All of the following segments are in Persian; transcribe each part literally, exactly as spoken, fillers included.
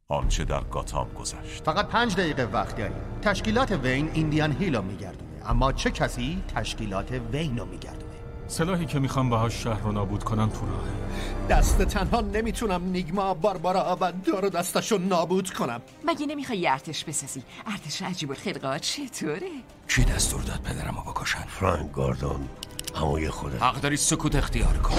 آنچه در گاتام گذشت. فقط پنج دقیقه وقت داریم. تشکیلات وین ایندیان هیل رو میگردونه، اما چه کسی تشکیلات وین رو میگردونه؟ سلاحی که میخوام باهاش شهر رو نابود کنم تو راهه. دست تنها نمیتونم نیگما باربارا و دارو دستشو نابود کنم. مگه نمیخوای یه ارتش بسازی؟ ارتش عجیب الخلقات چطوره؟ کی دستور داد پدرمو بکشن؟ فرانک گاردون، هموی خودت. حق داری سکوت اختیار کن.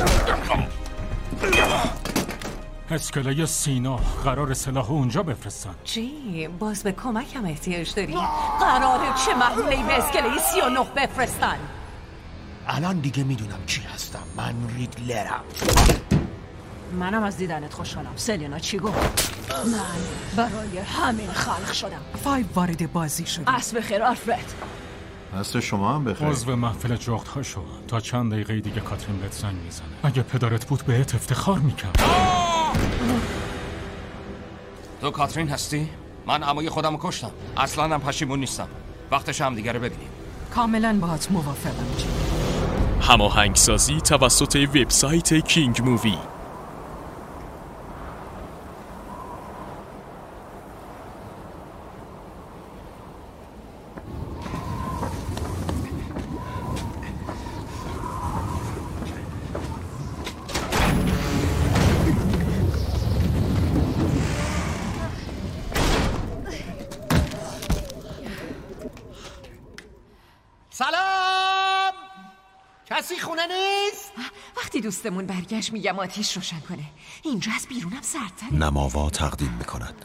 اسکله سینا قرار سلاحو اونجا بفرستن. چی؟ باز به کمکم احتیاج داری؟ قراره چه محله‌ای به اسکله سی و نه بفرستن؟ الان دیگه میدونم چی هستم. من ریدلرم. منم از دیدنت خوشحالم. سلینا چی گفت؟ من برای همین خلق شدم. فایو وارد بازی شد. عصر بخیر آلفرد. عصر شما هم بخیر. عضو محفل جغدها شو. تا چند دقیقه دیگه کاترین بهت زنگ میزنه. اگه پدرت بود بهت افتخار میکرد. تو کاترین هستی؟ من عموی خودمو کشتم. اصلا هم پشیمون نیستم. وقتش هم دیگه رو ببینیم. کاملا باهات موافقم. هماهنگسازی توسط وبسایت کینگ مووی. سلام! کسی خونه نیست؟ وقتی دوستمون برگشت میگم آتیش روشن کنه. اینجا از بیرونم سردتره. نماوا تقدیم میکند.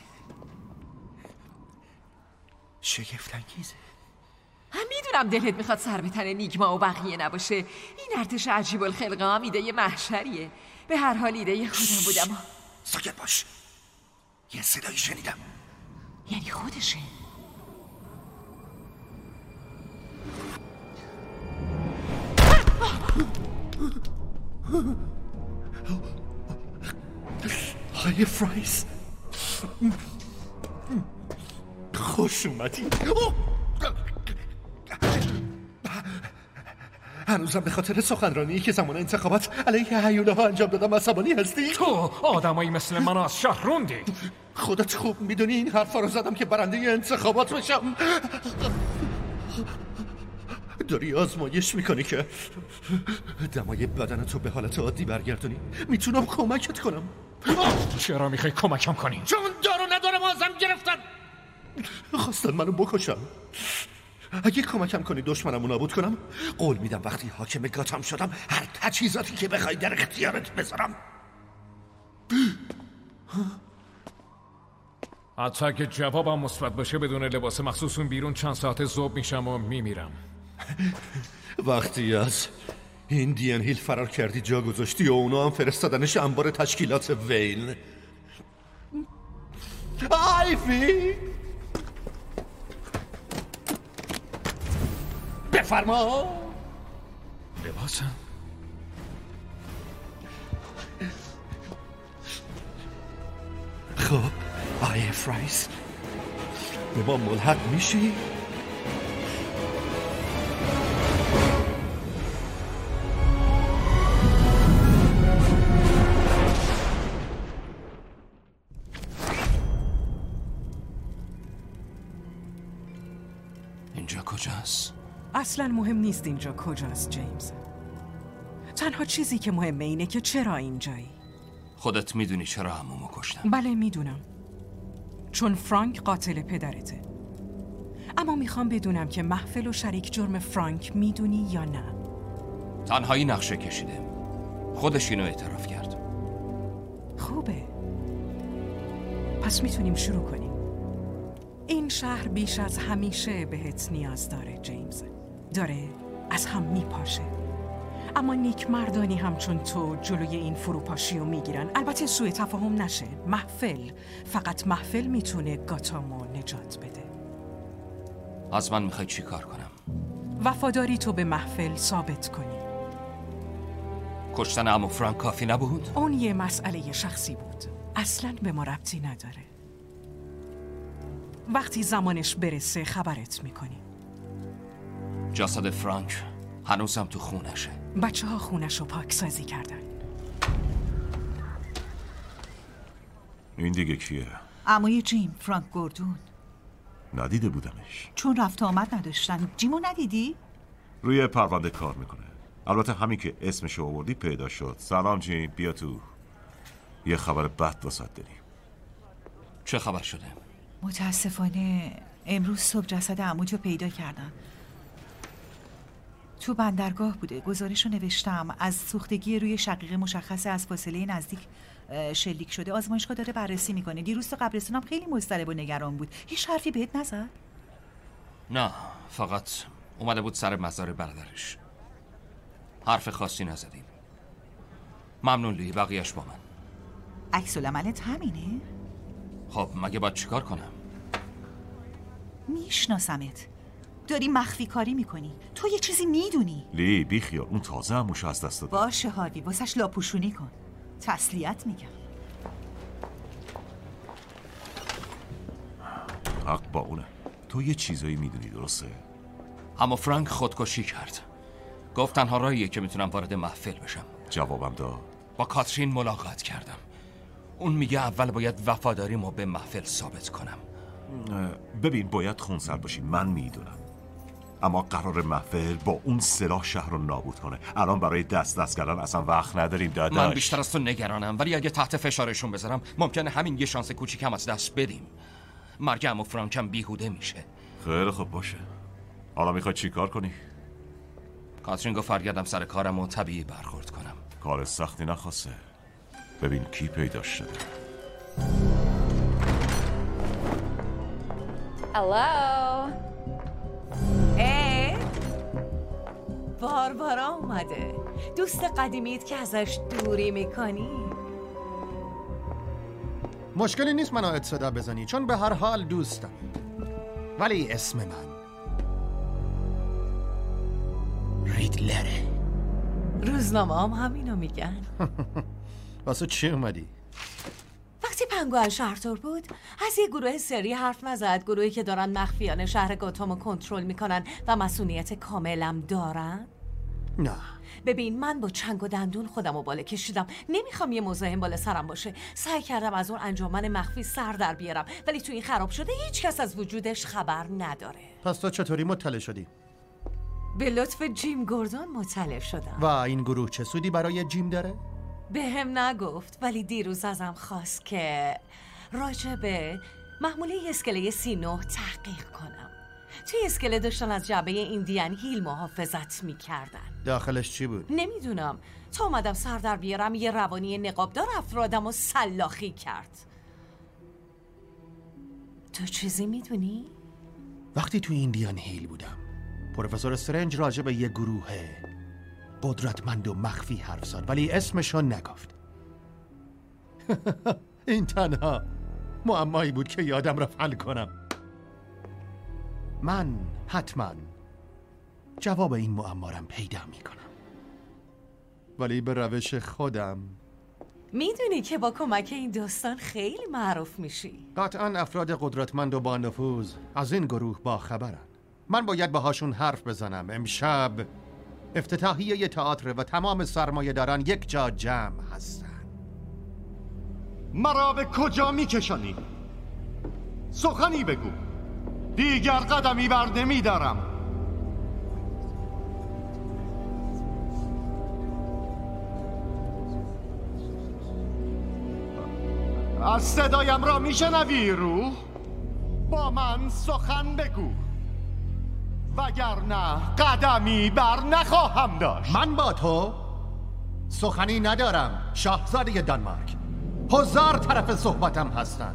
شگفت انگیزه. هم میدونم دلت میخواد سر به تن نیگما و بقیه نباشه. این ارتش عجیب الخلقه هم ایده محشریه. به هر حال ایده خودم بودم. ساکت باش. یه صدایی شنیدم. یعنی خودشه. های فرایس، خوش اومدی. هنوزم به خاطر سخنرانی که زمان انتخابات علیه هیوله ها انجام دادم عصبانی هستی؟ تو آدمایی مثل من از شهر روندی. خودت خوب میدونی این حرفا رو زدم که برنده انتخابات بشم. داری آزمایش میکنی که دمای بدن تو به حالت عادی برگردونی. میتونم کمکت کنم. چرا میخوای کمکم کنی؟ چون دارو ندارم ازم گرفتن. خواستن منو بکشم. اگه کمکم کنی دشمنمو نابود کنم، قول میدم وقتی حاکم گاتام شدم هر تجهیزاتی که بخوای در اختیارت بذارم. حتی اگه جوابم مثبت باشه بدون لباس مخصوصون بیرون چند ساعت ذوب میشم و میمیرم. وقتی از ایندیان هیل فرار کردی جا گذاشتی و اونا هم فرستادنش انبار تشکیلات وین. آیفی بفرما. لباسم خب آی فرایس به ما ملحق میشی؟ اینجا کجاست؟ اصلا مهم نیست اینجا کجاست جیمز. تنها چیزی که مهمه اینه که چرا اینجایی. خودت میدونی چرا عمومو کشتم؟ بله میدونم، چون فرانک قاتل پدرته. اما میخوام بدونم که محفل و شریک جرم فرانک میدونی یا نه. تنهایی نقشه کشیده، خودش اینو اعتراف کرد. خوبه، پس میتونیم شروع کنیم. این شهر بیش از همیشه بهت نیاز داره جیمز. داره از هم میپاشه. اما نیک مردانی همچون تو جلوی این فروپاشی رو میگیرن. البته سوء تفاهم نشه، محفل فقط محفل میتونه گاتامو نجات بده. از من میخوای چی کار کنم؟ وفاداری تو به محفل ثابت کنی. کشتن عمو فرانک کافی نبود؟ اون یه مسئله شخصی بود، اصلاً به ما ربطی نداره. وقتی زمانش برسه خبرت میکنی. جسد فرانک هنوزم تو خونشه. بچه ها خونش رو پاکسازی کردن. این دیگه کیه؟ عموی جیم، فرانک گوردون. ندیده بودمش. چون رفت آمد نداشتن. جیمو ندیدی؟ روی پرونده کار میکنه. البته همین که اسمش رو آوردی پیدا شد. سلام جیم، بیا تو. یه خبر بد واسات داریم. چه خبر شده؟ متاسفانه امروز صبح جسد عموجو پیدا کردن. تو بندرگاه بوده. گزارش رو نوشتم. از سوختگی روی شقیقه مشخصه از فاصله نزدیک شلیک شده. آزمایشگاه داره بررسی میکنه. دیروز تو قبرستونم خیلی مضطرب و نگران بود. هیچ حرفی بهت نزد؟ نه، فقط اومده بود سر مزار برادرش. حرف خاصی نزدیم. ممنون لی، بقیهش با من. عکس العملت همینه؟ خب مگه باید چیکار کنم؟ میشناسمت. داری مخفی کاری میکنی. تو یه چیزی میدونی. لی بیخیال، اون تازه هموشو از دست داده. باشه هاروی، واسش لاپوشونی کن. تسلیت میگم. حق با اونه. تو یه چیزایی میدونی، درسته؟ اما فرانک خودکشی کرد. گفت تنها راهیه که میتونم وارد محفل بشم. جوابم داد. با کاترین ملاقات کردم. اون میگه اول باید وفاداریمو به محفل ثابت کنم. ببین باید خونسر باشی، من میدونم. اما قرار محفل با اون سلاح شهر رو نابود کنه. الان برای دست دست کردن اصلا وقت نداریم داداش. من بیشتر از تو نگرانم، ولی اگه تحت فشارشون بذارم ممکنه همین یه شانس کوچیکم از دست بدیم. مرگ عمو فرانکم بیهوده میشه. خیلی خوب باشه. حالا میخوای چی کار کنی؟ کاترین گفت برگردم سر کارم و طبیعی برخورد کنم. کار سختی نخواسته. ببین کی پیدا شده. الو. ای باربارا اومده. دوست قدیمیت که ازش دوری میکنی. مشکلی نیست منو صدا بزنی، چون به هر حال دوستم. ولی اسم من ریدلره. روزنامه هم همینو میگن. واسه چی اومدی؟ وقتی پنگوئن شهردار بود از یه گروه سری حرف نزد. گروهی که دارن مخفیانه شهر گاتامو کنترل میکنن و مسئولیت کاملم دارن. نه ببین، من با چنگ و دندون خودم رو بالا کشیدم. نمیخوام یه مزاحم بالا سرم باشه. سعی کردم از اون انجمن مخفی سر در بیارم، ولی تو این خراب شده هیچ کس از وجودش خبر نداره. پس تو چطوری مطلع شدی؟ به لطف جیم گوردون مطلع شدم. و این گروه چه سودی برای جیم داره؟ به هم نگفت، ولی دیروز ازم خواست که راجع به محموله اسکله سی نه تحقیق کنم. توی اسکله داشتن از جعبه ایندیان هیل محافظت میکردن. داخلش چی بود؟ نمیدونم. تا اومدم سر در بیارم یه روانی نقابدار افرادم و سلاخی کرد. تو چیزی میدونی؟ وقتی توی ایندیان هیل بودم پروفسور استرنج راجع به یه گروه قدرتمند و مخفی حرف زد، ولی اسمشو نگفت. این تنها معمایی بود که یادم رفت حل کنم. من حتما جواب این معمارم پیدا میکنم، ولی به روش خودم. میدونی که با کمک این داستان خیلی معروف میشی. قطعا افراد قدرتمند و با نفوذ از این گروه با خبرن. من باید باهاشون حرف بزنم. امشب افتتاحیه تئاتر و تمام سرمایه داران یک جا جمع هستن. مرا به کجا میکشانی؟ سخنی بگو. دیگر قدمی بر نمیدارم. از صدایم را میشنوی روح؟ با من سخن بگو، وگرنه قدمی بر نخواهم داشت. من با تو سخنی ندارم شاهزاده دانمارک. هزار طرف صحبتم هستن.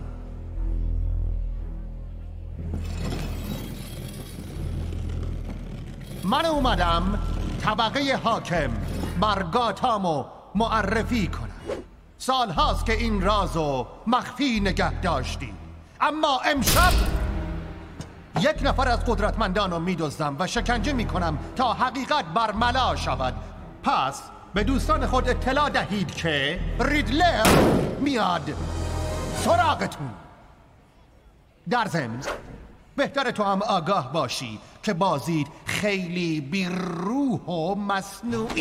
من اومدم طبقه حاکم بر گاتامو معرفی کنم. سال هاست که این رازو مخفی نگه داشتی، اما امشب یک نفر از قدرتمندان رو میدزدم و شکنجه میکنم تا حقیقت برملا شود. پس به دوستان خود اطلاع دهید که ریدلر میاد سراغتون. در ضمن بهتره تو هم آگاه باشی که بازید خیلی بی روح و مصنوعی.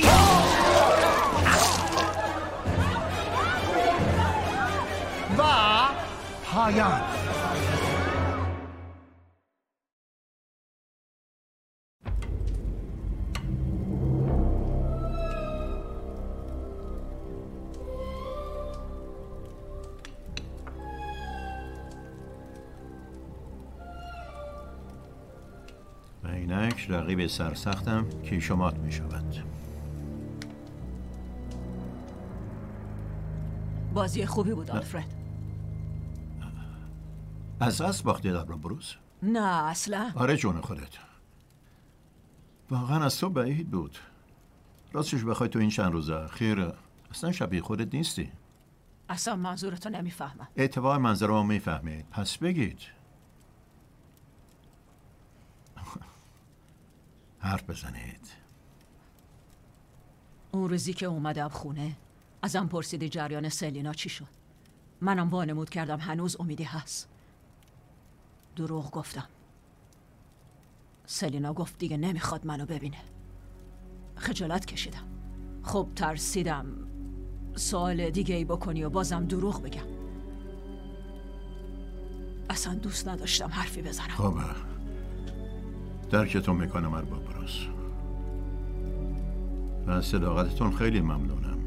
و پایم. و اینک رقیب سرسختم کیشمات می شود. بازی خوبی بود آلفرد. از اصل باختی در بروز؟ نه اصلا. آره جون خودت. واقعا از تو بعید بود. راستش بخوای تو این چند روز اخیر اصلا شبیه خودت نیستی. اصلا منظورتو نمیفهمم. اعتبار منظره رو میفهمید. پس بگید. حرف بزنید. اون روزی که اومدم خونه ازم پرسیدی جریان سلینا چی شد. منم وانمود کردم هنوز امیدی هست. دروغ گفتم. سلینا گفت دیگه نمیخواد منو ببینه. خجالت کشیدم. خب ترسیدم سوال دیگه ای بکنی و بازم دروغ بگم. اصلا دوست نداشتم حرفی بزنم. خب درکتون میکنم ارباب بروز. از صداقتتون خیلی ممنونم.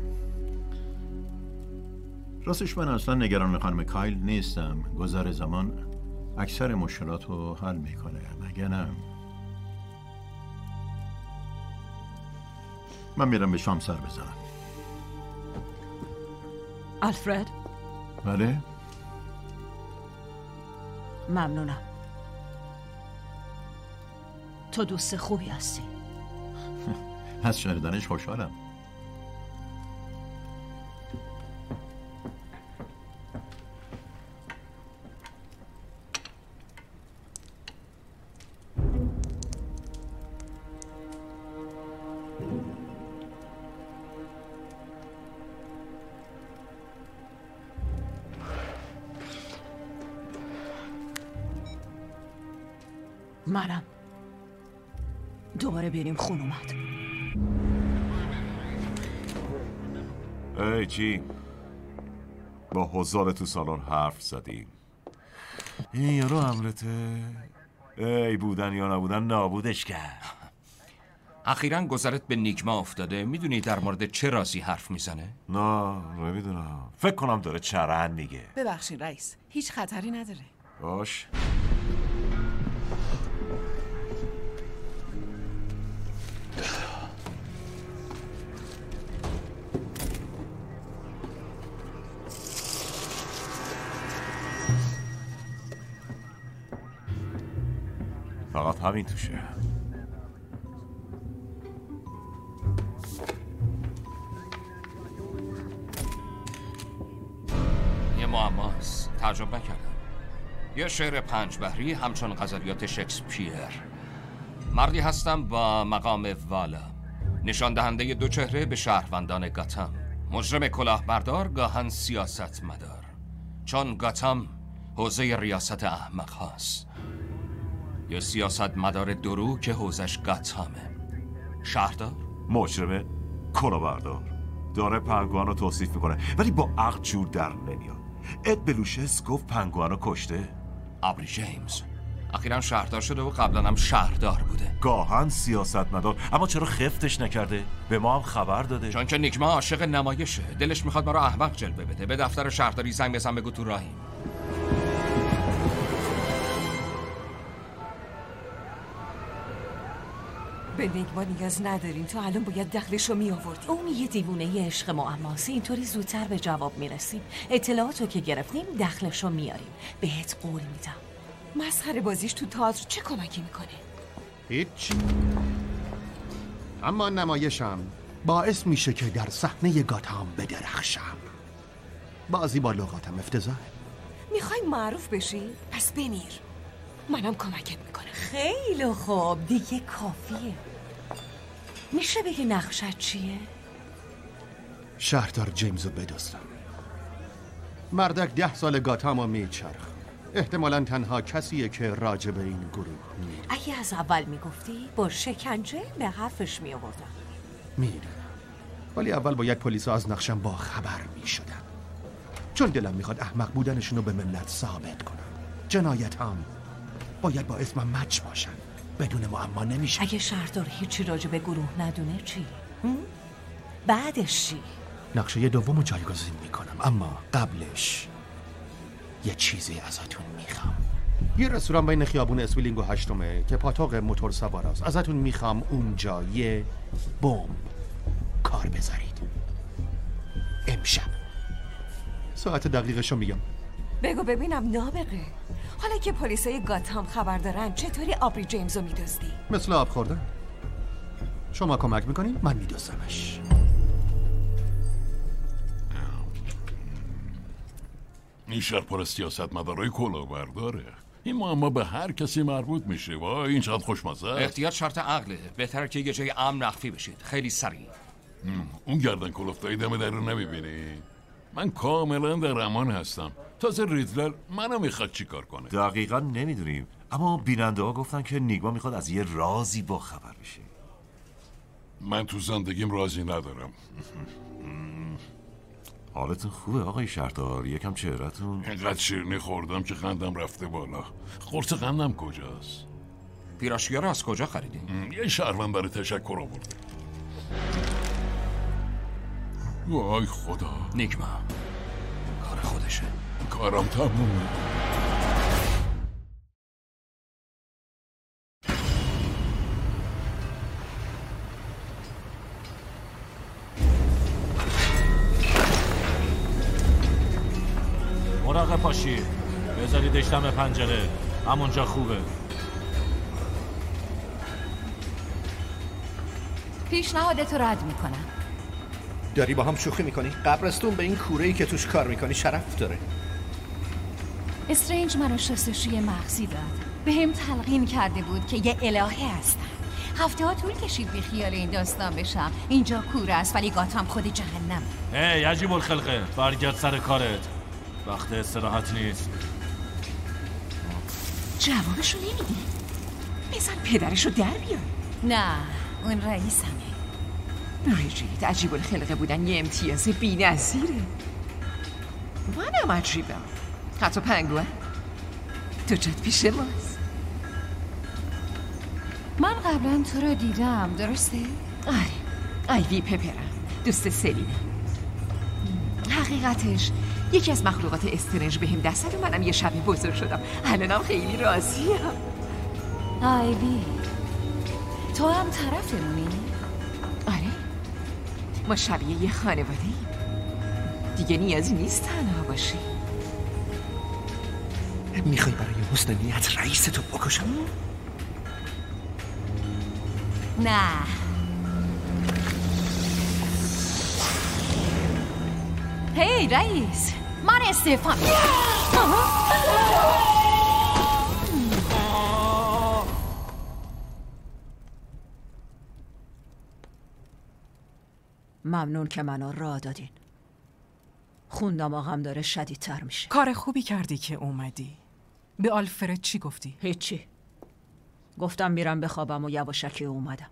راستش من اصلا نگران خانم کایل نیستم. گذر زمان اکثر مشکلات رو حل میکنه. مگه نه؟ من میرم به شام سر بزنم. آلفرد؟ بله؟ ممنونم. تو دوست خوبی هستی. از شنیدنش خوشحالم. منم دوباره بریم خون اومد. ای چی؟ با حضار تو سالن حرف زدیم. این یارو حملته؟ ای بودن یا نبودن نابودش کرد. اخیراً گذرت به نیگما افتاده. میدونی در مورد چه رازی حرف میزنه؟ نه نمیدونم. فکر کنم داره چرند میگه. ببخشید رئیس، هیچ خطری نداره. باش. فقط همین توشه. یه معماست. تعجب نکردم. یه شعر پنج بحری همچون غزلیات شکسپیر. مردی هستم با مقام والا، نشان دهنده دو چهره به شهروندان گاتام. مجرم کلاهبردار گاهن سیاست مدار، چون گاتام حوزه ریاست احمق هاست. یه سیاست مدار درو که حوزش گاتامه. شهردار؟ مجرمه کلاهبردار داره پنگوان رو توصیف میکنه ولی با عقل جور در نمیاد. اد بلوشس گفت پنگوان رو کشته. ابری جیمز اخیراً شهردار شده و قبلا هم شهردار بوده. گاهن سیاست مدار، اما چرا خفتش نکرده؟ به ما هم خبر داده. چون که نیگما عاشق نمایشه. دلش میخواد ما رو احمق جلوه بده. به دفتر شهرداری زنگ بزن بگو تو راهیم. به نیگما نیاز نداریم. تو الان باید دخلشو می آوردی. اون یه دیوونه یه عشق معماست. اینطوری زودتر به جواب میرسیم. اطلاعاتو که گرفتیم دخلشو میاریم. بهت قول میدم. مسخره بازیش تو تئاتر چه کمکی میکنه؟ هیچ. اما نمایشم باعث میشه که در صحنه گاتام بدرخشم. بازی با لغاتم افتضاحه. میخوای معروف بشی؟ پس بمیر. منم کمکت میکنم. خیلی خوب، دیگه کافیه. میشه بگی نقشت چیه؟ شهردار جیمزو بدزدم. مردک ده سال گاتامو میچرخ. احتمالاً تنها کسیه که راجع به این گروه میدونه. اگه از اول میگفتی با شکنجه به حرفش میآوردم. میدونم، ولی اول باید پلیسا از نقشم با خبر میشدن. چون دلم میخواد احمق بودنشون رو به ملت ثابت کنم. جنایت هم باید با اسمم مچ باشن، بدون معما نمیشه. اگه شهردار هیچی راجع به گروه ندونه چی؟ بعدش چی؟ نقشه دومو جایگزین میکنم، اما قبلش یه چیزی ازتون میخوام. یه رستوران بین خیابون اسویلینگ و هشتمه که پاتوق موتور سوار است. ازتون میخوام اونجا یه بمب کار بذارید امشب. ساعت دقیقشو میگم. بگو ببینم نابغه، حالا که پلیسای گاتام خبر دارن چطوری آبری جیمزو میدزدی؟ مثل آب خوردن. شما کمک میکنین من میدزدمش. این شهر پر از سیاستمدارای کلاهبرداره. این معما به هر کسی مربوط میشه. وای این چقدر خوشمزه است. احتیاط شرط عقله. بهتره که یه جای امن مخفی بشید. خیلی سریع. اون گردن کلفتایی دم در رو نمیبینی؟ من کاملا در امان هستم. تازه ریدلر منو میخواد چی کار کنه؟ دقیقا نمیدونیم، اما بیننده ها گفتن که نیگما میخواد از یه رازی با خبر بشه. من تو زندگیم رازی ندارم. حالتون خوبه آقای شهردار؟ یکم چهرتون اینقدر شیرینی خوردم که قندم رفته بالا. قرص قندم کجاست؟ پیراشیا رو از کجا خریدین؟ یه شهروند برای تشکر آورده. وای خدا. نیگما کار خودشه. کارم تمومه. مراقب پاشی، بذاریدش دم پنجره، همونجا خوبه. پیشنهادتو رد میکنم. داری با هم شوخی میکنی؟ قبرستون به این کوره‌ای که توش کار میکنی شرف داره. استرنج منو شستشوی مغزی داد. به هم تلقین کرده بود که یه الهه هستم. هفته ها طول کشید بی خیال این داستان بشم. اینجا کوره است ولی گاتام خود جهنم. ای عجیب الخلقه، برگرد سر کارت، وقت استراحت نیست. جوابشو نمیده. بزن پدرشو در بیار. نه اون رئیسمه. بریجیت عجیب الخلقه بودن یه امتیاز بی نظیره. منم عجیبم، حتی پنگوان تو جد پیش ماست. من قبلا تو رو دیدم درسته؟ آره آیوی پپرم، دوست سلینم. حقیقتش یکی از مخلوقات استرنج به هم دست داد و منم یه شب بزرگ شدم. الانم خیلی راضیم. آیوی تو هم طرفمونی؟ آره ما شبیه یه خانواده ایم. دیگه نیازی نیست تنها باشی. میخوای برای حسن نیت رئیس تو بکشم؟ نه هی رئیس من استعفا میدم. ممنون که منو راه دادین. خوندم آقام داره شدیدتر میشه. کار خوبی کردی که اومدی. به آلفرد چی گفتی؟ هیچی. گفتم میرم بخوابم و یواشکی اومدم.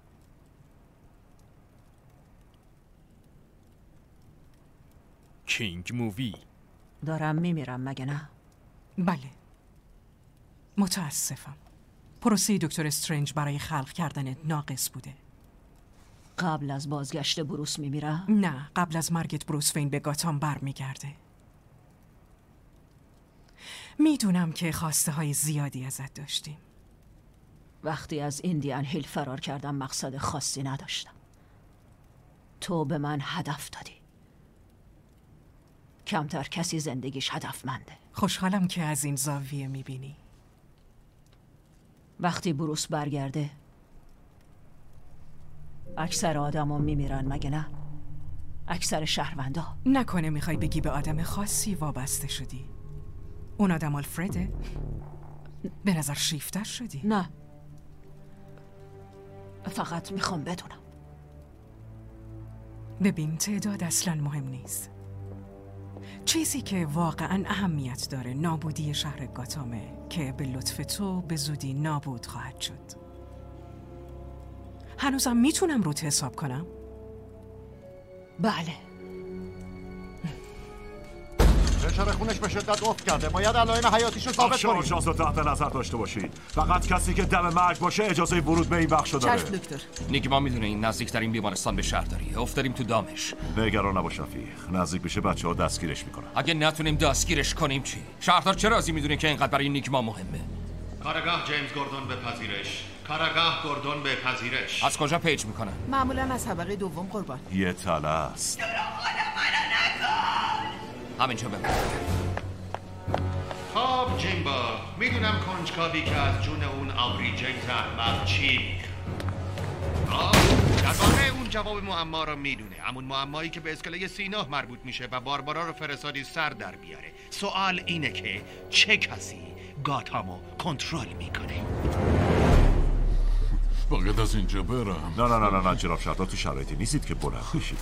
کینگ مووی. دارم میمیرم مگه نه؟ بله متاسفم. پروسه دکتر استرنج برای خلق کردنت ناقص بوده. قبل از بازگشت بروس میمیرم؟ نه قبل از مرگت بروس وین به گاتام بر میگرده. میدونم که خواسته های زیادی ازت داشتیم. وقتی از ایندیان هیل فرار کردم مقصد خاصی نداشتم. تو به من هدف دادی. کمتر کسی زندگیش هدفمنده. خوشحالم که از این زاویه میبینی. وقتی بروس برگرده اکثر آدم میمیرن مگه نه؟ اکثر شهروندا. نکنه میخوای بگی به آدم خاصی وابسته شدی؟ اون آدم آلفرده؟ به نظر شیفتر شدی؟ نه فقط میخوام بدونم. ببین تعداد اصلا مهم نیست. چیزی که واقعا اهمیت داره نابودی شهر گاتامه که به لطف تو به زودی نابود خواهد شد. هنوزم میتونم روت حساب کنم؟ بله. فشار خونش به شدت افت کرده. باید علائم حیاتیشو ثابت کنیم. شانس رو تحت نظر داشته باشید. فقط کسی که دم مرگ باشه اجازه ورود به این بخش داره. چشم دکتر. نیگما میدونه این نزدیکترین بیمارستان به شهر داری. افتادیم تو دامش. نگران نباش رفیق. نزدیک بشه بچه‌ها دستگیرش میکنن. اگه نتونیم دستگیرش کنیم چی؟ شهردار چه رازی میدونه که اینقدر برای نیگما مهمه؟ کارگاه جیمز گوردون به پذیرش. کارگاه گوردون به پذیرش. از کجا پیچ میکنن؟ معمولا از طبقه دوم قربان. یه تله است. همینجا بمون. خب جیمبا، میدونم کنجکاوی که از جون اون آبریجیت احمق چی میخواد. در واقع اون جواب معما رو میدونه. همون معمایی که به اسکله سینه مربوط میشه و باربارا رو فرستادی سر در بیاره. سوال اینه که چه کسی گاتامو کنترل میکنه؟ باید از اینجا برم. نه نه نه نه نه جناب شهردار، تو شرایطی نیستید که بلند بشید.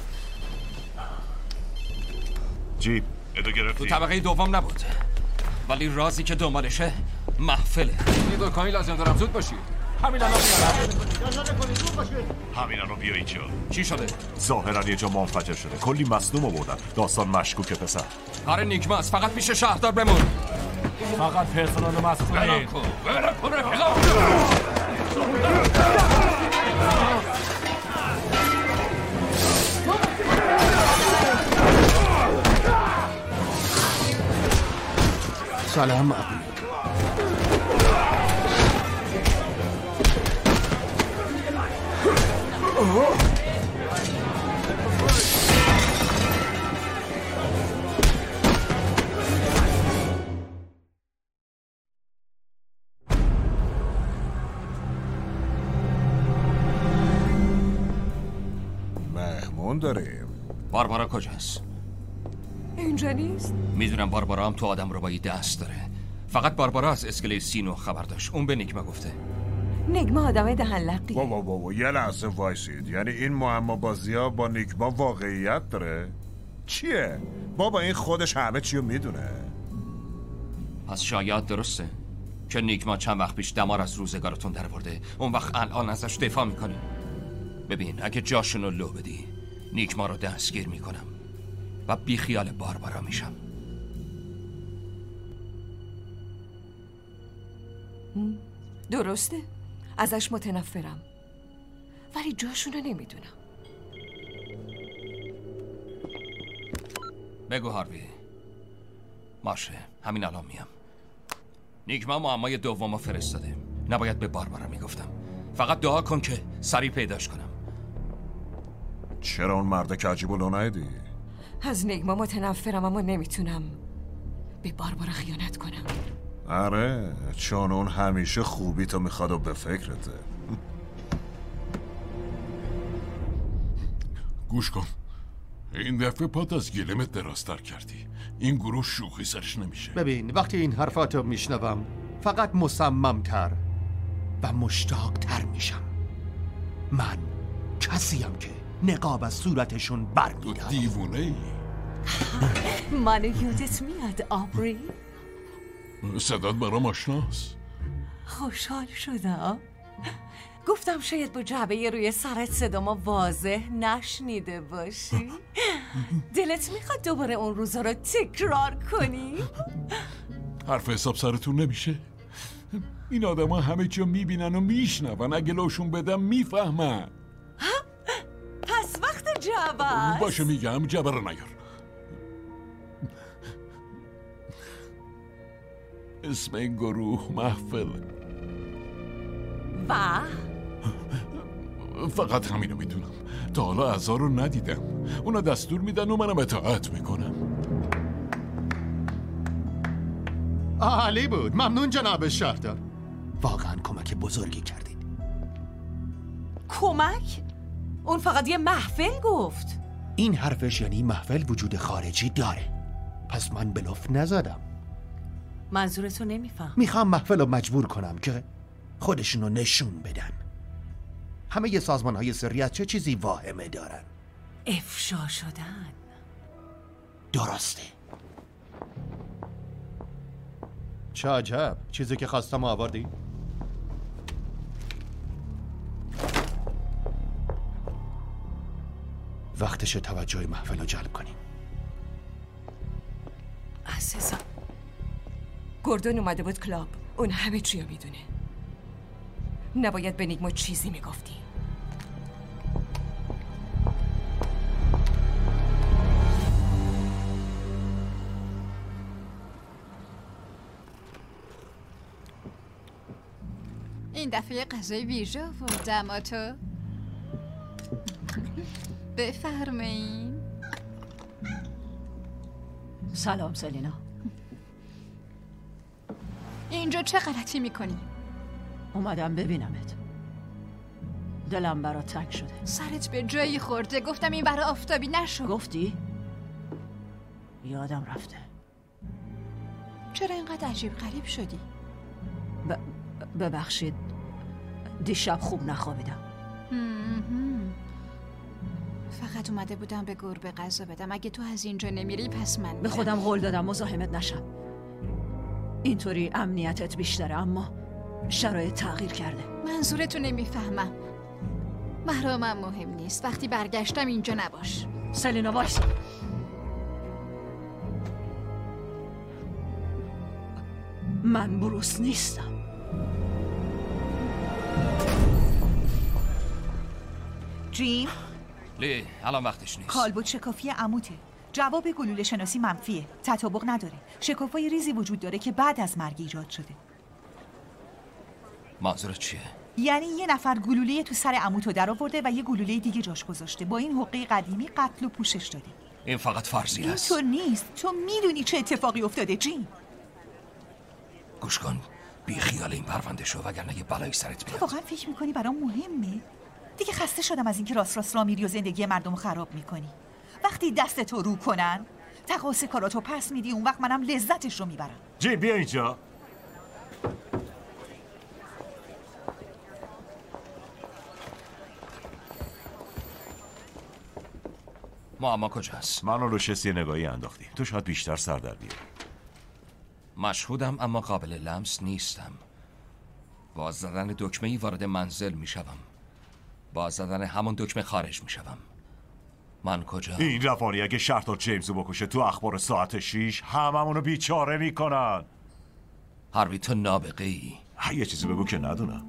جیب ادو گرفتی؟ تو طبقه دوم نبود، ولی رازی که دنبالشه محفله. یه دکانی لازم دارم، زود باشید. همین الان میارم. همین الان بیا اینجا. چی شده؟ ظاهرا یه جا منفجر شده. کلی مصدوم آوردن. داستان مشکوکه پسر. آره نیگما است، فقط پیش شهردار بمون. فقط پرسنل مسئولین. برم کن برم کن رفیقا. سلام ابی. مهمون داریم. باربارا کجاست؟ اینجا نیست؟ میدونم باربارا هم تو آدم ربایی دست داره. فقط باربارا از اسکله سینو خبر داشت. اون به نیگما گفته. نیگما آدم دهن لقی. بابا بابا یه لحظه وایسید. یعنی این معما بازی ها با نیگما واقعیت داره؟ چیه؟ بابا این خودش همه چیو میدونه. پس شاید درسته که نیگما چند وقت پیش دمار از روزگارتون در برده. اون وقت الان ازش دفاع میکنیم. ببین اگه جاشونو لو بدی نیگما رو دستگیر میکنم و بی خیال باربارا میشم. درسته؟ ازش متنفرم، ولی جاشونو نمیدونم. بگو هاروی. باشه همین الان میام. نیگما معمای دومو فرستاده. نباید به باربارا میگفتم. فقط دعا کن که سریع پیداش کنم. چرا اون مرده که عجیب و لونایدی؟ از نیگما متنفرم اما نمیتونم به باربارا خیانت کنم. آره چون اون همیشه خوبی تو میخواد و به فکرته. گوش کن، این دفعه پات از گلمت دراستر کردی. این گروه شوخی سرش نمیشه. ببین وقتی این حرفاتو میشنوم فقط مصممتر و مشتاقتر میشم. من کسیم که نقاب از صورتشون برمیدارم. تو دیوونه ای؟ منو یادت میاد آبری؟ صدات برام آشناست. خوشحال شدم. گفتم شاید با جعبه روی سرت صدامو واضح نشنیده باشی. دلت میخواد دوباره اون روزا رو تکرار کنی؟ حرف حساب سرتون نمیشه؟ این آدم ها همه چی میبینن و میشنون. اگه لوشون بدم میفهمن. پس وقت جعبه باشه میگم، جعبه رو نیار. اسم این گروه محفل. و؟ فقط همینو میدونم. تا حالا اعضا رو ندیدم. اونا دستور میدن و منم اطاعت میکنم. عالی بود. ممنون جناب شهردار. واقعا کمک بزرگی کردید. کمک؟ اون فقط یه محفل گفت. این حرفش یعنی محفل وجود خارجی داره. پس من بلوف نزدم. منظورتو نمیفهم. میخوام محفل رو مجبور کنم که خودشونو نشون بدن. همه ی سازمان های سری از چه چیزی واهمه دارن؟ افشا شدن. درسته. چه عجب. چیزی که خواستم آوردی؟ وقتش توجه محفل رو جلب کنیم. از گوردون اومده بود کلاب. اون همه چی رو میدونه. نباید به نیگما چیزی میگفتی. این دفعه غذای ویژه آوردم آتو. بفرمایین. سلام سلینا. اینجا چه غلطی میکنی؟ اومدم ببینمت. دلم برا تنگ شده. سرت به جایی خورده. گفتم این برا آفتابی نشو. گفتی؟ یادم رفته. چرا اینقدر عجیب غریب شدی؟ ب... ببخشید دیشب خوب نخوابیدم. فقط اومده بودم به گربه غذا بدم. اگه تو از اینجا نمیری پس من به خودم قول دادم مزاحمت نشم. اینطوری امنیتت بیشتره، اما شرایط تغییر کرده. منظورتو نمیفهمم. محرامم مهم نیست. وقتی برگشتم اینجا نباش. سلینا وایس. من بروس نیستم. جیم؟ لی الان وقتش نیست. کالبد شکافی عموته. جواب گلوله شناسی منفیه. تطابق نداره. شکافای ریزی وجود داره که بعد از مرگ ایجاد شده. منظورت چیه؟ یعنی یه نفر گلوله تو سر عموتو در آورده و یه گلوله دیگه جاش گذاشته. با این حقه قدیمی قتل و پوشش داده. این فقط فرضیه است. اینطور نیست. تو میدونی چه اتفاقی افتاده جیم. گوش کن. بی خیال این پرونده شو وگرنه یه بلایی سرت میاد. تو واقعا فکر میکنی برام مهمه؟ دیگه خسته شدم از اینکه راست راست را میری و زندگی مردم خراب میکنی. وقتی دست تو رو کنن تقاص کاراتو پس میدی، اون وقت منم لذتش رو میبرم. جیم بیا اینجا. معما کجاست؟ من و لوشس یه نگاهی انداختیم. تو شاید بیشتر سر در بیاری. مشهودم اما قابل لمس نیستم. با زدن دکمه‌ای وارد منزل میشوم. با زدن همون دکمه خارج میشوم. من کجا؟ این روانی اگه شرطا جیمزو بکشه تو اخبار ساعت شیش هممونو بیچاره میکنن. هاروی تو نابغه ای. یه چیزی بگو که ندونم.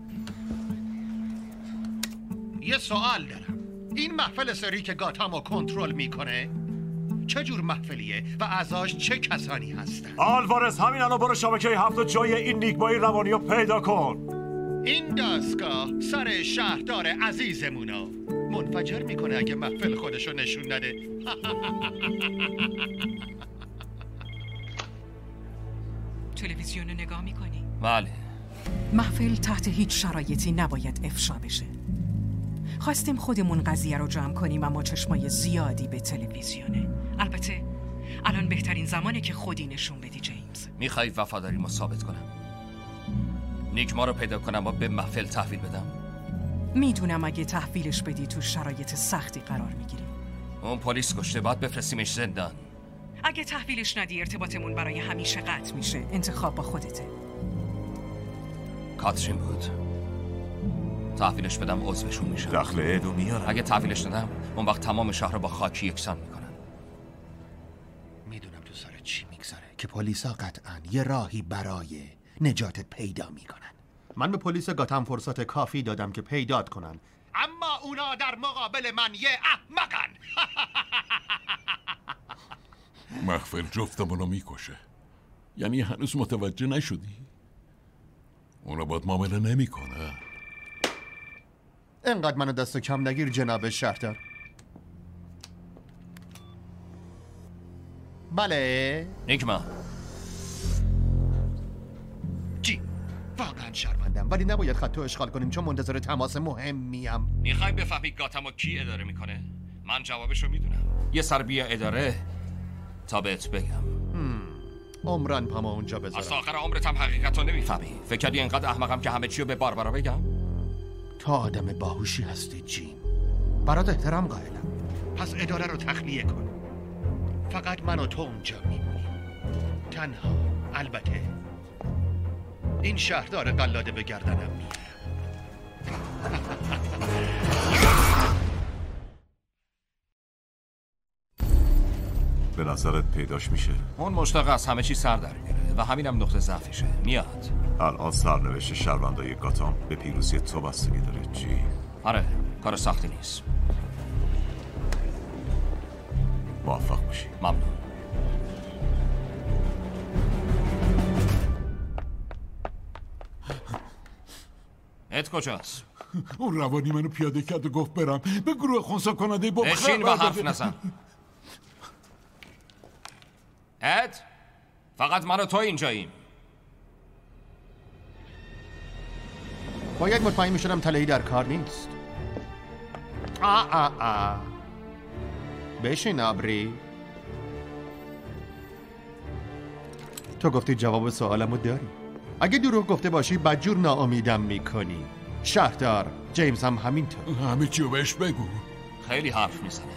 یه سوال دارم. این محفل سری که گاتامو کنترل میکنه چه جور محفلیه و اعضاش چه کسانی هستن؟ آلوارز همین الان برو شبکه هفت و جای این نیگمای روانی رو پیدا کن. این دستگاه سر شهردار عزیزمونو منفجر میکنه اگه محفل خودشو نشون نده. تلویزیون نگاه میکنی؟ بله. محفل تحت هیچ شرایطی نباید افشا بشه. خواستیم خودمون قضیه رو جمع کنیم اما چشمای زیادی به تلویزیونه. البته الان بهترین زمانه که خودی نشون بدی جیمز. میخوای وفاداریمو ثابت کنم؟ نیگما رو پیدا کنم و به محفل تحویل بدم؟ میدونم اگه تحویلش بدی تو شرایط سختی قرار میگیری. اون پلیس کشته، باید بفرستیمش زندان. اگه تحویلش ندی ارتباطمون برای همیشه قطع میشه. انتخاب با خودته. کاترین بود. تحویلش بدم عضوشون میشه. دخل اعدو میارن. اگه تحویلش ندم اون وقت تمام شهر رو با خاکی یکسان میکنن. میدونم تو سرت چی میگذره که پلیسا قطعاً یه راهی برای نجاتت پیدا میکنن. من به پلیس گاتام فرصت کافی دادم که پیدات کنن، اما اونا در مقابل من یه احمقن. مخفل جفتمونو میکشه. یعنی هنوز متوجه نشدی؟ اونا باید معامله نمیکنه. انقدر منو دست کم نگیر جناب شهردار. بله نیگما. جی واقعا شرمندم ولی نباید خطو اشغال کنیم چون منتظر تماس مهمیم. میخوای بفهمی گاتامو کی اداره میکنه؟ من جوابشو میدونم. یه سر بیا اداره تا بهت بگم. عمران پامو اونجا بذارم. از آخر عمرت هم حقیقتو نمیفهمی. فکر کردی اینقدر احمقم که همه چیو به باربارا بگم؟ تو آدم باهوشی هستی جیم. برات احترام قائلم. پس اداره رو تخلیه کن. فقط من و تو اونجا میمونیم. تنها. البته این شهردار قلاده به گردنم میاره. به نظرت پیداش میشه؟ اون مشتاق از همه چی سر در میره و همینم نقطه ضعفشه. میاد. الان سرنوشت شهروندای گاتام به پیروزی تو بستگی داره. چی؟ آره، کار سختی نیست. موفق باشی. ممنون. اد کجاست؟ اون روانی منو پیاده کرد و گفت برم به گروه خونسا کننده با بشین و حرف نزن. اد فقط من و تو اینجاییم. باید مطمئن میشدم تلهی در کار نیست. آ آ آ بشین ابری. تو گفتی جواب سوالمو داری. اگه دروغ گفته باشی بدجور ناامیدم میکنی. شهردار جیمز هم همینطور. همه چیو بهش بگو. خیلی حرف میزنه.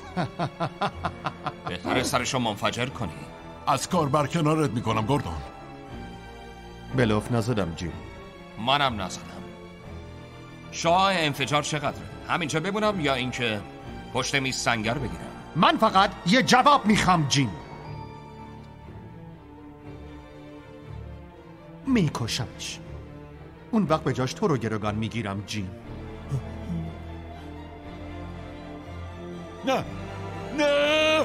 بهتره سرشو منفجر کنی. از کار برکنارت میکنم گوردون. بلوف نزدم جیم. منم نزدم. شاه انفجار چقدره؟ همینجا بمونم یا اینکه پشت میز سنگر بگیرم؟ من فقط یه جواب میخوام جیم. میکشمش. اون وقت به جاش تو رو گروگان میگیرم جیم. نه نه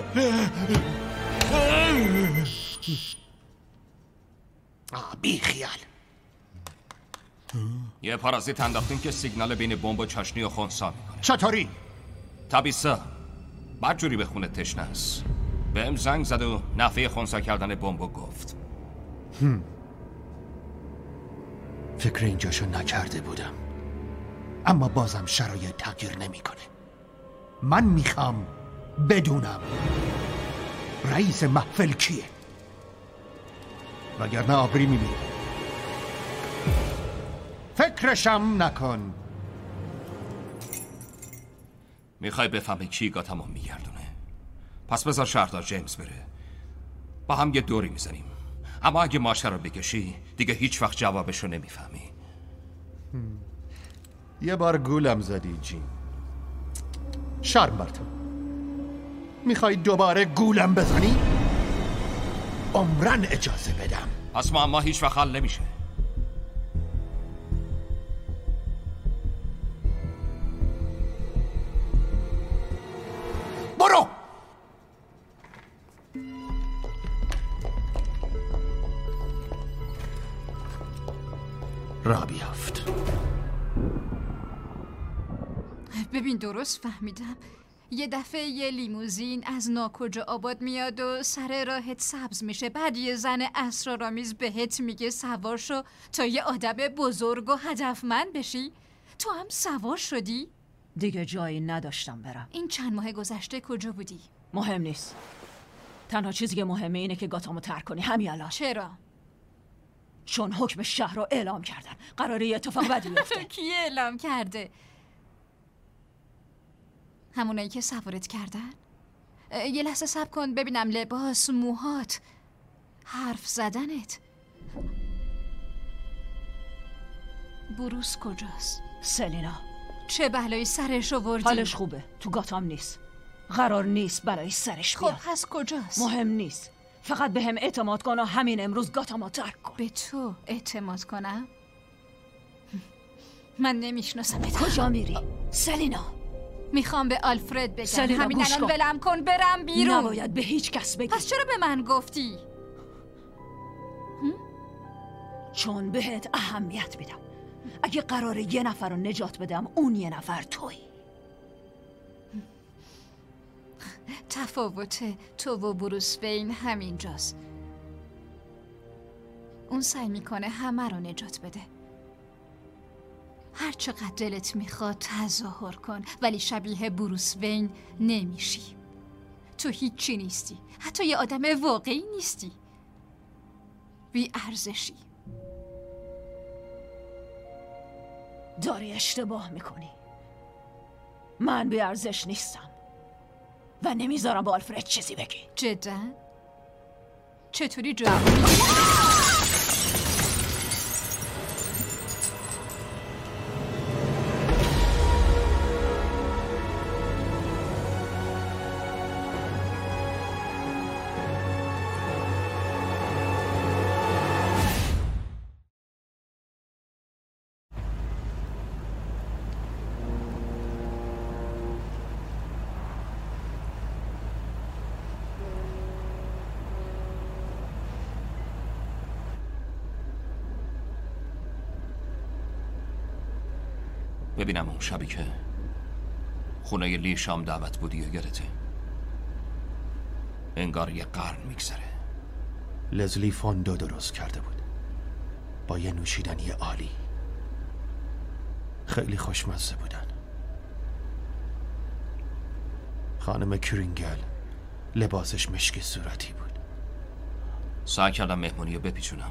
بی خیال. یه پارازیت انداختیم که سیگنال بین بمب و چاشنی و خونسا میکنه. چطوری؟ تابیسا بعد جوری به خونه تشنه است. بهم زنگ زد و نحوه خونسا کردن بمبو گفت. هم. فکر اینجاشو نکرده بودم، اما بازم شرایط تغییر نمیکنه. من میخوام بدونم رئیس محفل کیه، وگرنه آبری میمیره. فکرشم نکن. میخوای بفهمی کی گاتامو میگردونه؟ پس بذار شهردار جیمز بره، با هم یه دوری میزنیم. اما اگه ماشه رو بکشی دیگه هیچ وقت جوابشو نمیفهمی. یه بار گولم زدی جیم. شرم بر تو. میخوای دوباره گولم بزنی؟ عمرن اجازه بدم. پس معما هیچ وقت حل نمیشه. برو. را بیافت. ببین درست فهمیدم یه دفعه یه لیموزین از ناکجا آباد میاد و سر راهت سبز میشه، بعد یه زن اسرارآمیز بهت میگه سوار شو تا یه آدم بزرگ و هدفمند بشی. تو هم سوار شدی؟ دیگه جایی نداشتم برم. این چند ماه گذشته کجا بودی؟ مهم نیست. تنها چیزی که مهمه اینه که گاتامو ترک کنی همین الان. چرا؟ چون حکم شهر رو اعلام کردن. قراره یه اتفاق بدی بیفته. کی اعلام کرده؟ همونایی که سوارت کردن؟ یه لحظه صبر کن ببینم. لباس، موهات، حرف زدنت. بروس کجاست؟ سلینا. چه بلایی سرش آوردی؟ حالش خوبه. تو گاتام نیست. قرار نیست برای سرش بیاد. خب پس کجاست؟ مهم نیست. فقط به هم اعتماد کن و همین امروز گاتامو ترک کن. به تو اعتماد کنم؟ من نمیشناسم. کجا میری؟ سلینا. میخوام به آلفرد بگم. سلینا همین گوش الان کن. ولم کن برم بیرون. نباید به هیچ کس بگی. پس چرا به من گفتی؟ چون بهت اهمیت میدم. اگه قراره یه نفر رو نجات بدم اون یه نفر تویی. تفاوت تو و بروس وین همینجاست. اون سعی میکنه همه رو نجات بده. هر چقدر دلت میخواد تظاهر کن، ولی شبیه بروس وین نمیشی. تو هیچی نیستی. حتی یه آدم واقعی نیستی. بی ارزشی. داری اشتباه میکنی. من بی ارزش نیستم و نمیذارم با آلفرد چیزی بگی. جدا؟ چطوری جواب میدی؟ ببینم اون شبی که خونه لی شام دعوت بودی و یادته؟ انگار یه قرن میگذره. لزلی فوندو درست کرده بود با یه نوشیدنی عالی. خیلی خوشمزه بودن. خانم کرینگل لباسش مشکی صورتی بود. سعی کردم مهمونی رو بپیچونم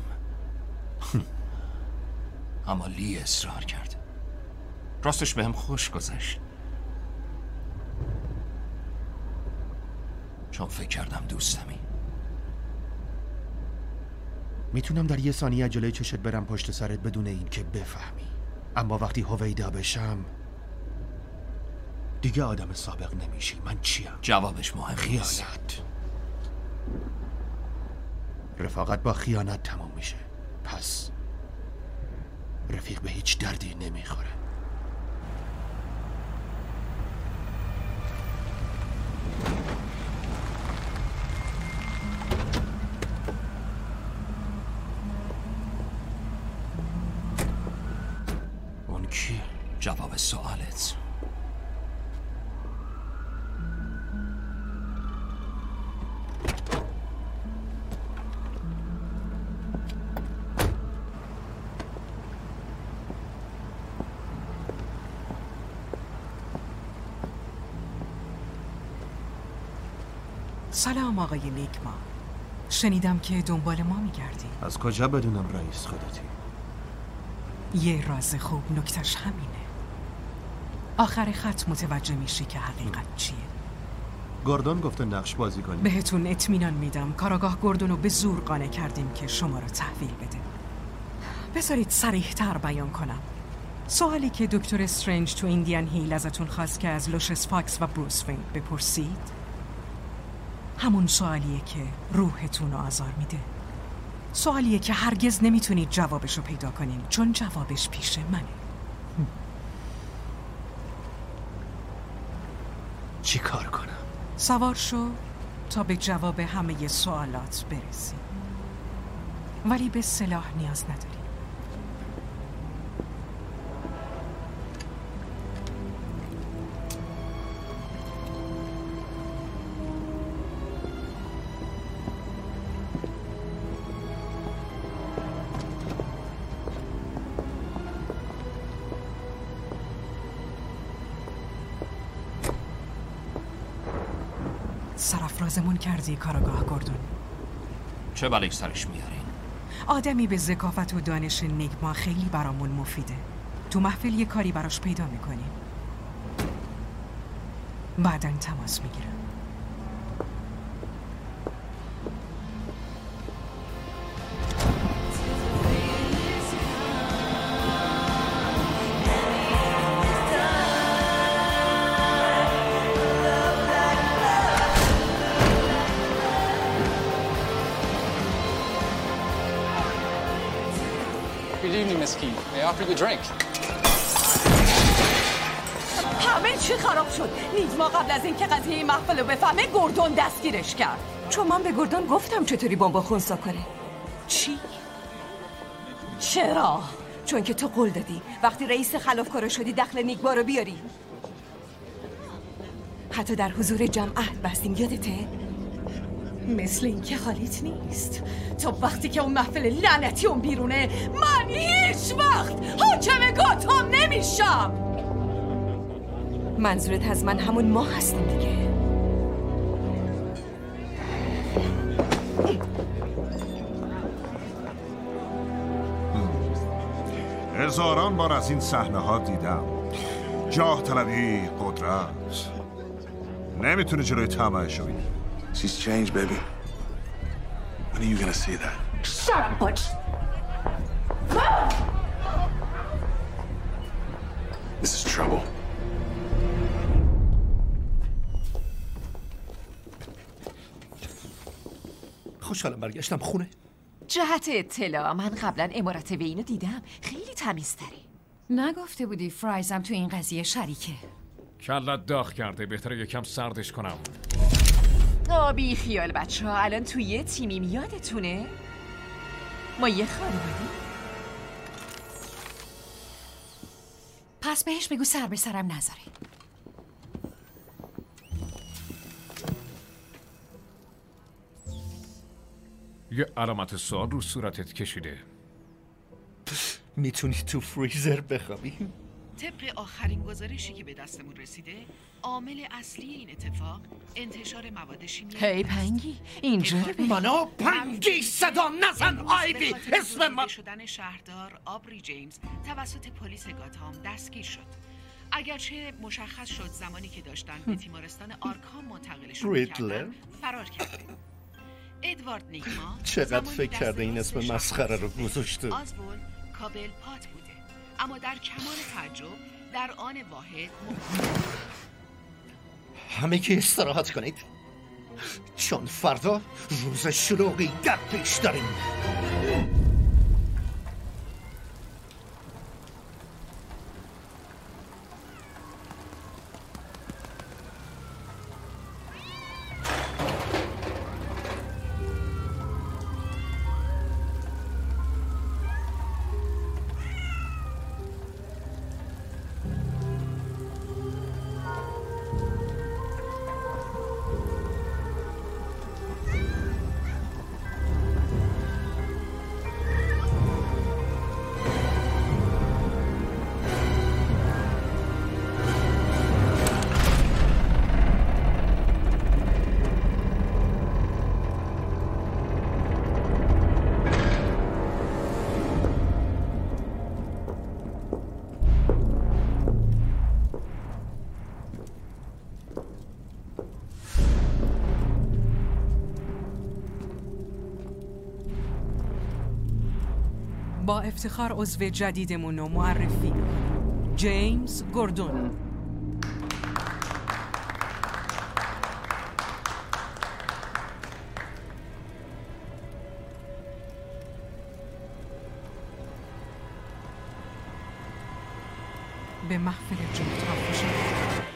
اما لی اصرار کرد. راستش بهم خوش گذشت چون فکر کردم دوستمی. میتونم در یه ثانیه جلوی چشت برم پشت سرت بدون این که بفهمی، اما وقتی هویدا بشم دیگه آدم سابق نمیشی. من چیم؟ جوابش مهم نیست. خیانت. رفاقت با خیانت تموم میشه. پس رفیق به هیچ دردی نمیخوره. اون کی؟ جواب سوالت. سلام آقای نیگما. شنیدم که دنبال ما میگردی. از کجا بدونم رئیس خودتی؟ یه راز خوب نکتش همینه. آخر خط متوجه میشی که حقیقت چیه. گوردون گفته نقش بازی کنی. بهتون اطمینان میدم کاراگاه گوردون رو به زور قانع کردیم که شما رو تحویل بده. بذارید صریح تر بیان کنم. سوالی که دکتر استرنج تو ایندیان هیل ازتون خواست که از لوشس فاکس و بروس وین بپرسید همون سوالیه که روحتون رو آزار میده. سوالیه که هرگز نمیتونید جوابش رو پیدا کنین چون جوابش پیش منه. چی کار کنم؟ سوار شو تا به جواب همه سوالات برسی، ولی به سلاح نیاز نداری. سرافرازمون کردی کاراگاه گوردون. چه بلایی سرش میارین؟ آدمی به ذکاوت و دانش نیگما خیلی برامون مفیده. تو محفل یه کاری براش پیدا میکنیم، بعداً تماس میگیرم. همه چی خراب شد. نیگما قبل از اینکه قضیه محفل رو بفهمه گوردون دستگیرش کرد. چون من به گوردون گفتم چطوری بمب خونسا کنه. چی؟ چرا؟ چون که تو قول دادی وقتی رئیس خلافکارا شدی دخل نیگما رو بیاری. حتی در حضور جمع عهد بستیم، یادته؟ مثل این که حالیت نیست. تا وقتی که اون محفل لعنتی اون بیرونه من هیچ وقت حاکم گاتام نمیشم. منظورت از من همون ما هستیم دیگه. هزاران بار از این صحنه ها دیدم. جاه طلبی، قدرت، نمیتونه جلوی طمعش رو بگیره. She's changed, baby. When are you gonna see that? Shut up, Butch! This is trouble. خوشحالم برگشتم خونه. جهت اطلاع من قبلا امارت وینو دیدم، خیلی تمیزتره. نگفته بودی فرایزم تو این قضیه شریکه؟ کلت داغ کرده، بهتره یکم سردش کنم. آبی خیال بچه ها الان توی یه تیمیم، یادتونه؟ ما یه خانواده. پس بهش بگو سر به سرم نذاره. یه علامت سوال رو صورتت کشیده. میتونی تو فریزر بخوابی؟ طبق آخرین گزارشی که به دستمون رسیده، عامل اصلی این اتفاق انتشار مواد شیمیایی. هی پنگی اینجا رو ببین. منو پنگی صدا نزن آیوی. اسم من شدن شهردار آبری جیمز توسط پلیس گاتام دستگیر شد. اگرچه مشخص شد زمانی که داشتن به تیمارستان آرکام منتقلش می‌کردن فرار کرده. ادوارد نیگما چقدر فکر کرده این اسم مسخره رو گذاشته. آزول کابل پات بوده، اما در کمال تعجب در آن واحد همه که استراحت کنید، چون فردا روز شلوغی در پیش داریم. با افتخار عضو جدیدمون رو معرفی می‌کنم. جیمز گوردون. به محفل جفت‌ها خوش آمدید.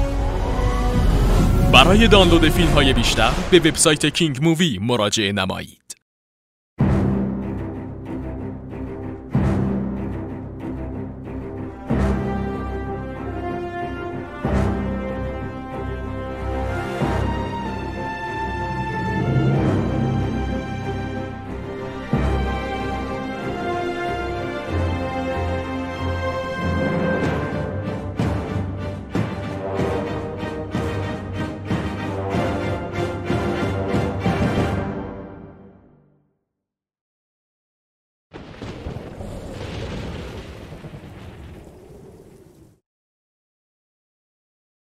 برای دانلود فیلم‌های بیشتر به وبسایت کینگ مووی مراجعه نمایید.